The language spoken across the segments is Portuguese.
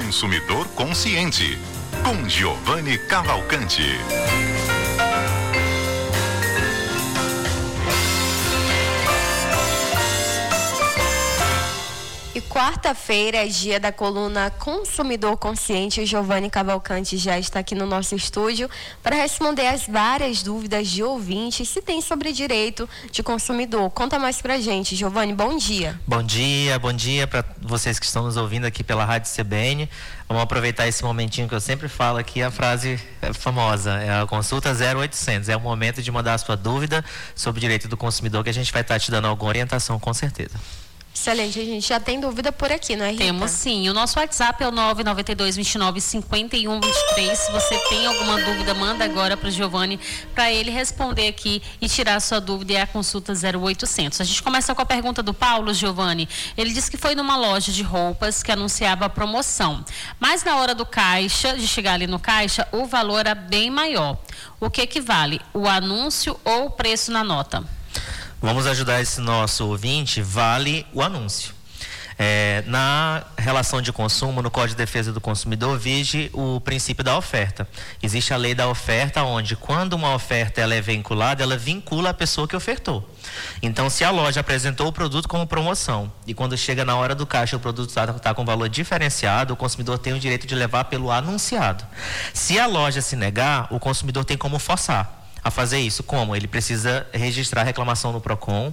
Consumidor Consciente, com Giovanni Cavalcante. E quarta-feira é dia da coluna Consumidor Consciente. O Giovanni Cavalcante já está aqui no nosso estúdio para responder as várias dúvidas de ouvintes se tem sobre direito de consumidor. Conta mais pra gente, Giovanni, bom dia. Bom dia para vocês que estão nos ouvindo aqui pela Rádio CBN. Vamos aproveitar esse momentinho que eu sempre falo aqui, a frase famosa, é a consulta 0800. É o momento de mandar a sua dúvida sobre o direito do consumidor, que a gente vai estar te dando alguma orientação com certeza. Excelente, a gente já tem dúvida por aqui, não é, Rita? Temos sim, o nosso WhatsApp é o 992295123. Se você tem alguma dúvida, manda agora para o Giovanni, para ele responder aqui e tirar a sua dúvida, é a consulta 0800. A gente começa com a pergunta do Paulo, Giovanni. Ele disse que foi numa loja de roupas que anunciava a promoção, mas na hora do caixa, de chegar ali no caixa, o valor era bem maior. O que vale? O anúncio ou o preço na nota? Vamos ajudar esse nosso ouvinte, vale o anúncio. Na relação de consumo, no Código de Defesa do Consumidor, vige o princípio da oferta. Existe a lei da oferta, onde quando uma oferta ela é vinculada, ela vincula a pessoa que ofertou. Então, se a loja apresentou o produto como promoção e quando chega na hora do caixa o produto está com valor diferenciado, o consumidor tem o direito de levar pelo anunciado. Se a loja se negar, o consumidor tem como forçar a fazer isso. Como? Ele precisa registrar a reclamação no PROCON,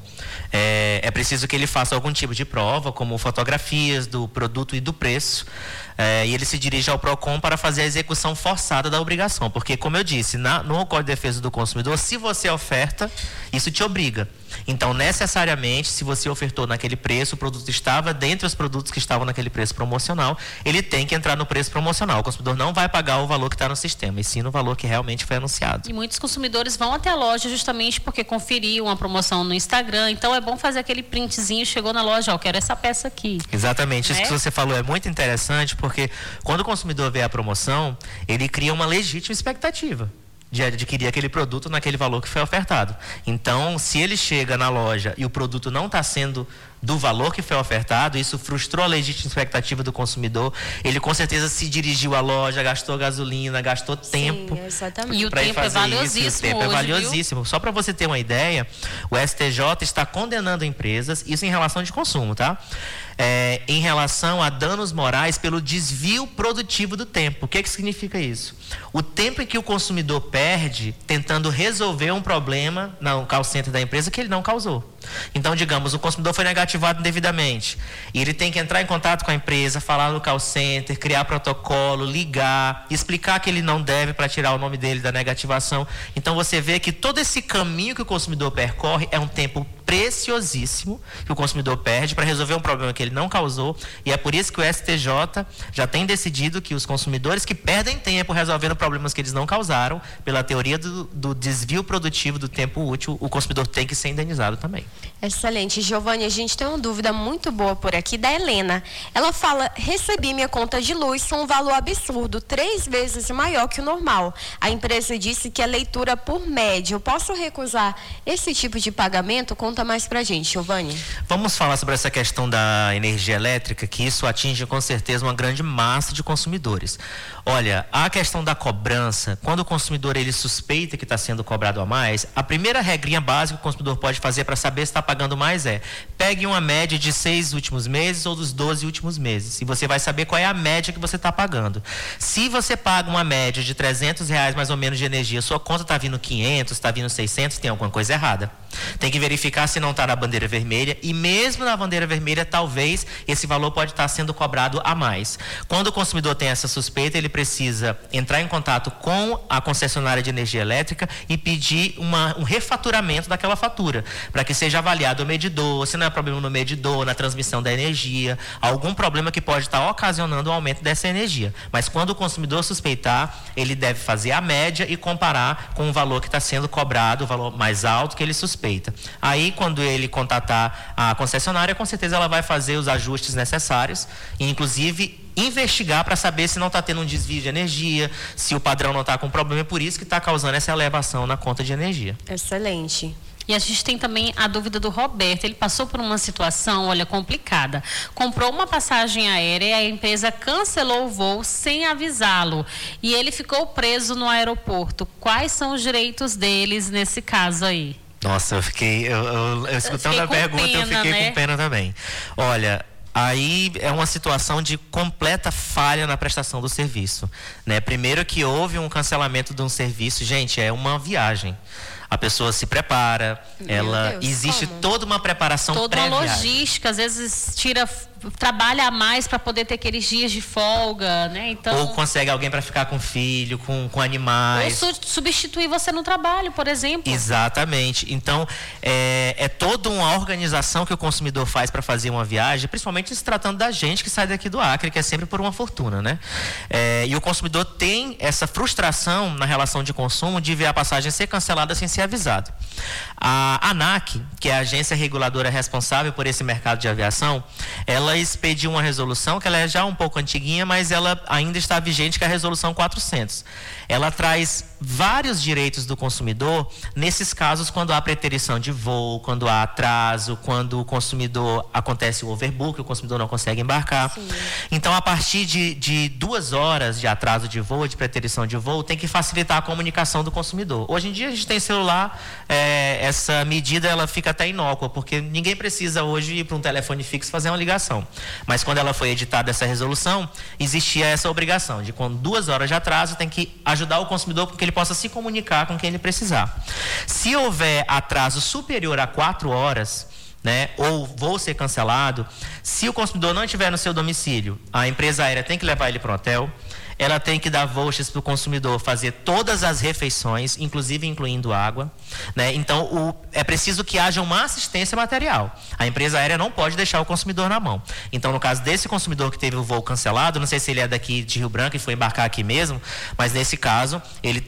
é preciso que ele faça algum tipo de prova, como fotografias do produto e do preço, e ele se dirige ao PROCON para fazer a execução forçada da obrigação, porque, como eu disse, no Código de Defesa do Consumidor, se você oferta, isso te obriga. Então, necessariamente, se você ofertou naquele preço, o produto estava dentre os produtos que estavam naquele preço promocional, ele tem que entrar no preço promocional. O consumidor não vai pagar o valor que está no sistema, e sim no valor que realmente foi anunciado. E muitos consumidores vão até a loja justamente porque conferiram uma promoção no Instagram, então é bom fazer aquele printzinho, chegou na loja, eu quero essa peça aqui. Exatamente, isso que você falou é muito interessante, porque quando o consumidor vê a promoção, ele cria uma legítima expectativa de adquirir aquele produto naquele valor que foi ofertado. Então, se ele chega na loja e o produto não está sendo do valor que foi ofertado, isso frustrou a legítima expectativa do consumidor. Ele com certeza se dirigiu à loja, gastou gasolina, gastou tempo. Sim, exatamente. E o tempo é valiosíssimo. O tempo é valiosíssimo. Só para você ter uma ideia, o STJ está condenando empresas, isso em relação de consumo, tá? Em relação a danos morais pelo desvio produtivo do tempo. O que significa isso? O tempo em que o consumidor perde tentando resolver um problema no call center da empresa que ele não causou. Então, digamos, o consumidor foi negativado indevidamente e ele tem que entrar em contato com a empresa, falar no call center, criar protocolo, ligar, explicar que ele não deve para tirar o nome dele da negativação. Então, você vê que todo esse caminho que o consumidor percorre é um tempo preciosíssimo que o consumidor perde para resolver um problema que ele não causou, e é por isso que o STJ já tem decidido que os consumidores que perdem tempo resolvendo problemas que eles não causaram, pela teoria do desvio produtivo do tempo útil, o consumidor tem que ser indenizado também. Excelente, Giovanni, a gente tem uma dúvida muito boa por aqui da Helena. Ela fala: recebi minha conta de luz com um valor absurdo, 3 vezes maior que o normal. A empresa disse que é leitura por média. Eu posso recusar esse tipo de pagamento? Conta mais pra gente, Giovanni. Vamos falar sobre essa questão da energia elétrica, que isso atinge com certeza uma grande massa de consumidores. Olha, a questão da cobrança, quando o consumidor ele suspeita que está sendo cobrado a mais, a primeira regrinha básica que o consumidor pode fazer para saber se está pagando mais pegue uma média de 6 últimos meses ou dos 12 últimos meses, e você vai saber qual é a média que você está pagando. Se você paga uma média de R$300 mais ou menos de energia, sua conta está vindo 500, está vindo 600, tem alguma coisa errada. Tem que verificar se não está na bandeira vermelha, e mesmo na bandeira vermelha, talvez esse valor pode estar sendo cobrado a mais. Quando o consumidor tem essa suspeita, ele precisa entrar em contato com a concessionária de energia elétrica e pedir um refaturamento daquela fatura, para que seja avaliado o medidor, se não é problema no medidor, na transmissão da energia, algum problema que pode estar ocasionando o aumento dessa energia. Mas quando o consumidor suspeitar, ele deve fazer a média e comparar com o valor que está sendo cobrado, o valor mais alto que ele suspeita. Aí, quando ele contatar a concessionária, com certeza ela vai fazer os ajustes necessários e, inclusive, investigar para saber se não está tendo um desvio de energia, se o padrão não está com problema, é por isso que está causando essa elevação na conta de energia. Excelente. E a gente tem também a dúvida do Roberto. Ele passou por uma situação, olha, complicada. Comprou uma passagem aérea e a empresa cancelou o voo sem avisá-lo. E ele ficou preso no aeroporto. Quais são os direitos deles nesse caso aí? Nossa, eu escutando a pergunta, eu fiquei com pena também. Olha, aí é uma situação de completa falha na prestação do serviço, né? Primeiro que houve um cancelamento de um serviço, gente, é uma viagem. A pessoa se prepara, existe toda uma preparação prévia. Toda uma logística, às vezes trabalha a mais para poder ter aqueles dias de folga, né? Então, ou consegue alguém para ficar com filho, com animais. Ou substituir você no trabalho, por exemplo. Exatamente. Então, é toda uma organização que o consumidor faz para fazer uma viagem, principalmente se tratando da gente que sai daqui do Acre, que é sempre por uma fortuna, né? E o consumidor tem essa frustração na relação de consumo de ver a passagem ser cancelada sem ser avisado. A ANAC, que é a agência reguladora responsável por esse mercado de aviação, ela expediu uma resolução que ela é já um pouco antiguinha, mas ela ainda está vigente, que é a resolução 400. Ela traz vários direitos do consumidor nesses casos quando há preterição de voo, quando há atraso, quando o consumidor acontece o overbook, o consumidor não consegue embarcar. Sim. Então, a partir de 2 horas de atraso de voo, de preterição de voo, tem que facilitar a comunicação do consumidor. Hoje em dia a gente tem celular, essa medida ela fica até inócua, porque ninguém precisa hoje ir para um telefone fixo fazer uma ligação. Mas quando ela foi editada essa resolução, existia essa obrigação de quando 2 horas de atraso tem que ajudar o consumidor para que ele possa se comunicar com quem ele precisar. Se houver atraso superior a 4 horas, né, ou voo ser cancelado, se o consumidor não estiver no seu domicílio, a empresa aérea tem que levar ele para um hotel, ela tem que dar vouchers para o consumidor fazer todas as refeições, inclusive incluindo água, né? Então, é preciso que haja uma assistência material. A empresa aérea não pode deixar o consumidor na mão. Então, no caso desse consumidor que teve o voo cancelado, não sei se ele é daqui de Rio Branco e foi embarcar aqui mesmo, mas nesse caso,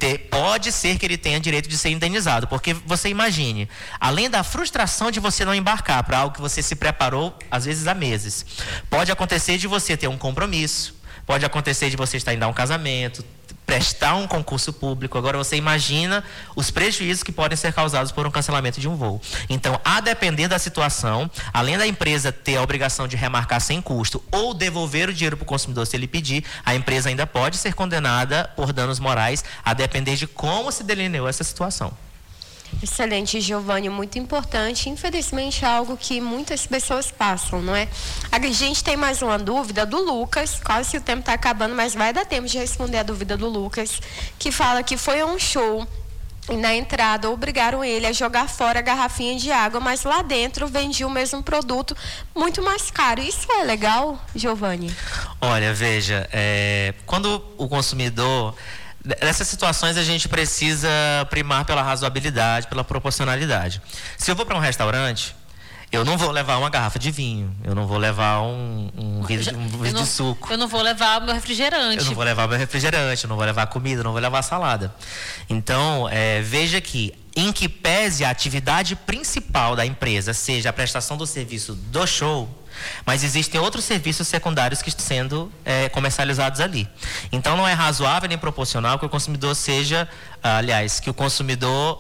pode ser que ele tenha direito de ser indenizado, porque você imagine, além da frustração de você não embarcar para algo que você se preparou, às vezes há meses, pode acontecer de você ter um compromisso, pode acontecer de você estar indo a um casamento, prestar um concurso público. Agora você imagina os prejuízos que podem ser causados por um cancelamento de um voo. Então, a depender da situação, além da empresa ter a obrigação de remarcar sem custo ou devolver o dinheiro para o consumidor se ele pedir, a empresa ainda pode ser condenada por danos morais, a depender de como se delineou essa situação. Excelente, Giovani, muito importante. Infelizmente é algo que muitas pessoas passam, não é? A gente tem mais uma dúvida do Lucas, quase que o tempo está acabando, mas vai dar tempo de responder a dúvida do Lucas, que fala que foi a um show e na entrada obrigaram ele a jogar fora a garrafinha de água, mas lá dentro vendia o mesmo produto muito mais caro. Isso é legal, Giovani? Olha, veja, quando o consumidor... Nessas situações a gente precisa primar pela razoabilidade, pela proporcionalidade. Se eu vou para um restaurante, eu não vou levar uma garrafa de vinho, eu não vou levar um vidro de suco. Eu não vou levar o meu refrigerante. Eu não vou levar o meu refrigerante, eu não vou levar comida, eu não vou levar salada. Então, veja que, em que pese a atividade principal da empresa seja a prestação do serviço do show, mas existem outros serviços secundários que estão sendo comercializados ali. Então, não é razoável nem proporcional que o consumidor que o consumidor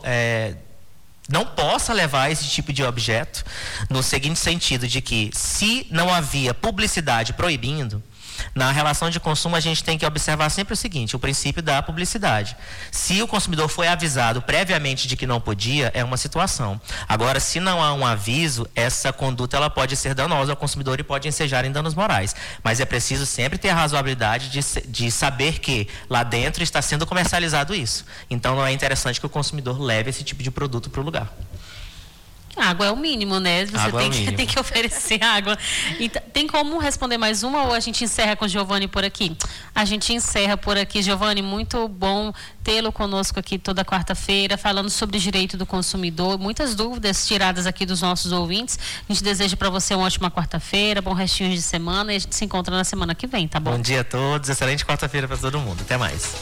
não possa levar esse tipo de objeto, no seguinte sentido, de que se não havia publicidade proibindo, na relação de consumo a gente tem que observar sempre o seguinte, o princípio da publicidade. Se o consumidor foi avisado previamente de que não podia, é uma situação. Agora, se não há um aviso, essa conduta ela pode ser danosa ao consumidor e pode ensejar em danos morais. Mas é preciso sempre ter a razoabilidade de saber que lá dentro está sendo comercializado isso. Então, não é interessante que o consumidor leve esse tipo de produto para o lugar. Água é o mínimo, né? Você tem que oferecer água. Então, tem como responder mais uma ou a gente encerra com o Giovani por aqui? A gente encerra por aqui. Giovani, muito bom tê-lo conosco aqui toda quarta-feira, falando sobre direito do consumidor. Muitas dúvidas tiradas aqui dos nossos ouvintes. A gente deseja para você uma ótima quarta-feira, bom restinho de semana e a gente se encontra na semana que vem, tá bom? Bom dia a todos, excelente quarta-feira para todo mundo. Até mais.